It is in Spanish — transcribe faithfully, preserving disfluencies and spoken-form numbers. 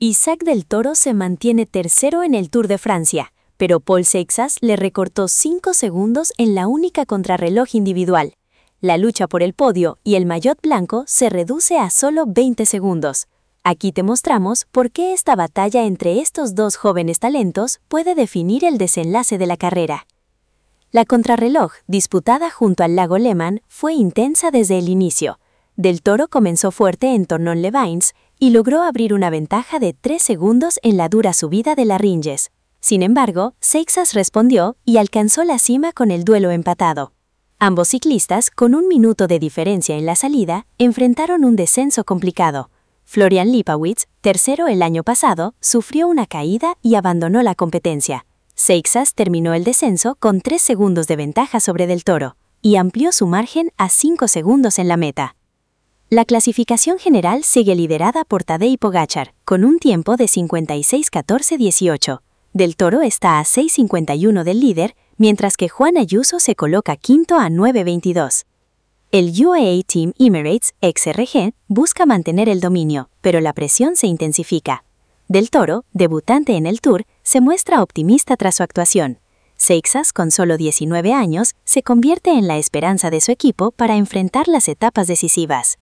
Isaac del Toro se mantiene tercero en el Tour de Francia, pero Paul Seixas le recortó cinco segundos en la única contrarreloj individual. La lucha por el podio y el maillot blanco se reduce a solo veinte segundos. Aquí te mostramos por qué esta batalla entre estos dos jóvenes talentos puede definir el desenlace de la carrera. La contrarreloj, disputada junto al lago Léman, fue intensa desde el inicio. Del Toro comenzó fuerte en Tournon-les-Bains y logró abrir una ventaja de tres segundos en la dura subida de la Ringes. Sin embargo, Seixas respondió y alcanzó la cima con el duelo empatado. Ambos ciclistas, con un minuto de diferencia en la salida, enfrentaron un descenso complicado. Florian Lipowitz, tercero el año pasado, sufrió una caída y abandonó la competencia. Seixas terminó el descenso con tres segundos de ventaja sobre Del Toro y amplió su margen a cinco segundos en la meta. La clasificación general sigue liderada por Tadej Pogačar, con un tiempo de cincuenta y seis catorce dieciocho. Del Toro está a seis cincuenta y uno del líder, mientras que Juan Ayuso se coloca quinto a nueve veintidós. El U A E Team Emirates X R G busca mantener el dominio, pero la presión se intensifica. Del Toro, debutante en el Tour, se muestra optimista tras su actuación. Seixas, con solo diecinueve años, se convierte en la esperanza de su equipo para enfrentar las etapas decisivas.